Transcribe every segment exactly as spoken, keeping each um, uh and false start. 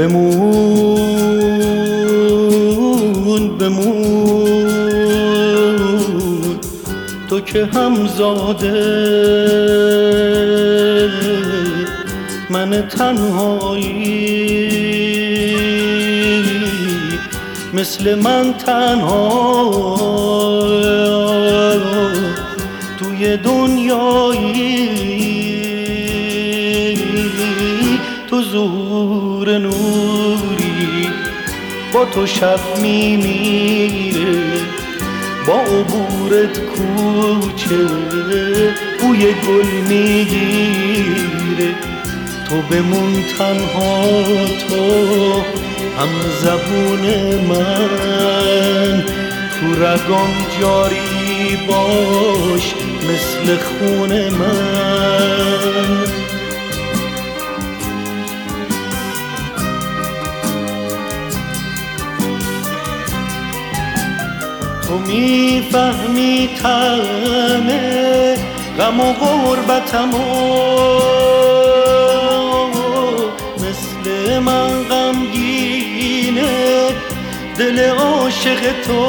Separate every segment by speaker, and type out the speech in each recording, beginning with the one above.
Speaker 1: بمون بمون تو که همزاده من تنهایی، مثل من تنها توی دنیایی، تو ظهور نوری با تو شب میمیره، با عبورت کوچه بوی گل میگیره. تو بمون تنها، تو هم زبون من، تو رگام جاری باش مثل خون من. تو میفهمی طعم غم و غربتمو، مثل من غمگینه دل عاشق تو.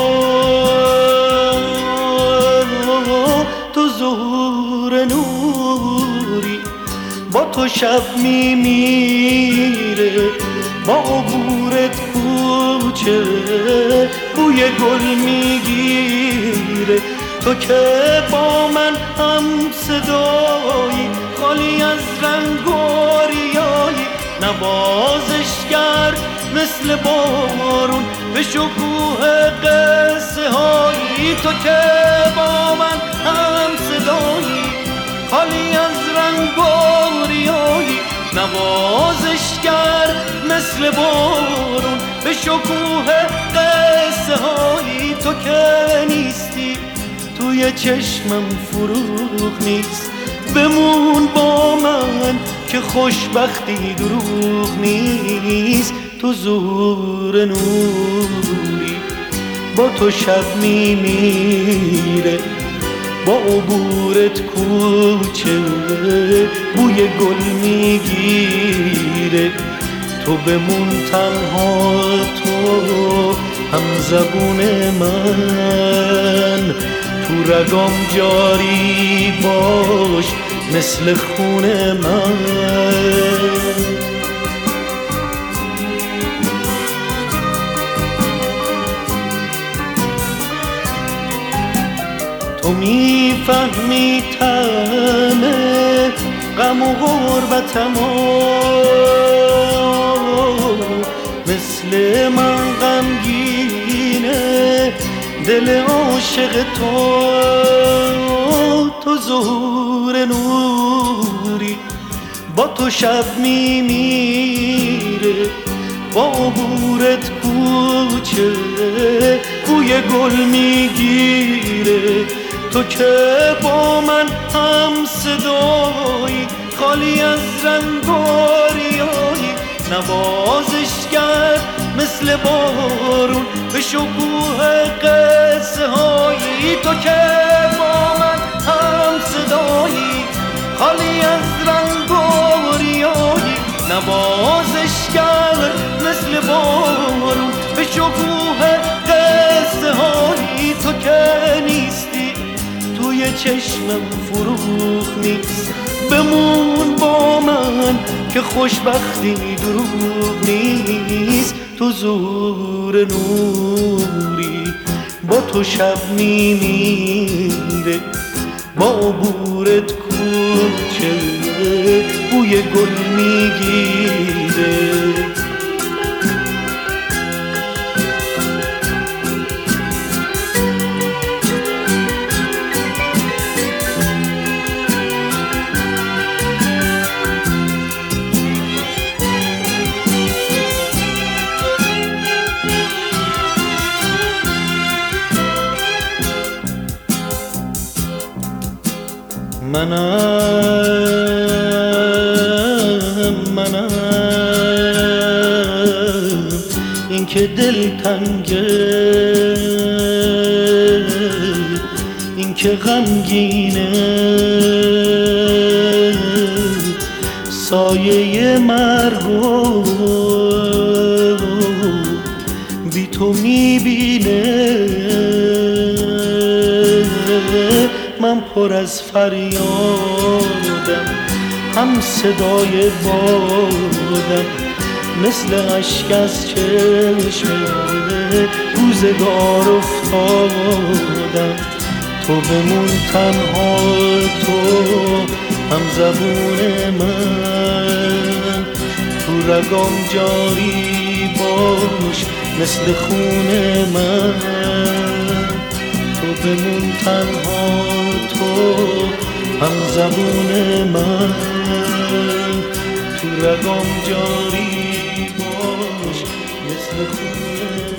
Speaker 1: تو ظهور نوری با تو شب میمیره، با عبورت کوچه بوی گل میگیره. تو که با من هم صدایی، خالی از رنگ و ریایی، نوازشگر مثل بارون به شکوه قصه هایی. تو که با من هم صدایی، خالی از رنگ و ریایی، نوازشگر مثل بارون به شکوه قصه هایی. تو که نیستی توی چشمم فروغ نیست، بمون با من که خوشبختی دروغ نیست. تو ظهور نوری با تو شب میمیره، با عبورت کوچه بوی گل میگیره. تو بمون تنها، تو هم زبون من، تو رگام جاری باش مثل خون من. تو میفهمی طعم غم و غربتمو، مثل من غمگینه دل عاشق تو. تو ظهور نوری با تو شب میمیره، با عبورت کوچه بوی گل میگیره. تو که با من هم صدایی، خالی از رنگ و ریایی، نوازشگر مثل بارون به شکوه قصه هایی. تو که با من هم صدایی، خالی از رنگ و ریایی، نوازشگر مثل بارون به شکوه قصه هایی. تو که نیستی توی چشمم فروغ نیست، بمون با من که خوشبختی دروغ نیست. تو ظهور نوری با تو شب میمیره، با عبورت کوچه بوی گل میگیره. منم منم این که دل تنگه، این که غمگینه، سایه مرگ و تو میبینه من پر از فریادم، هم صدای بادم، مثل اشک از چشمه روزگار افتادم. تو بمون تنها، تو هم زبون من، تو رگام جاری باش مثل خون من. تو بمون تنها، تو هم زبون من، تو رگام جاری باش مثل خون من.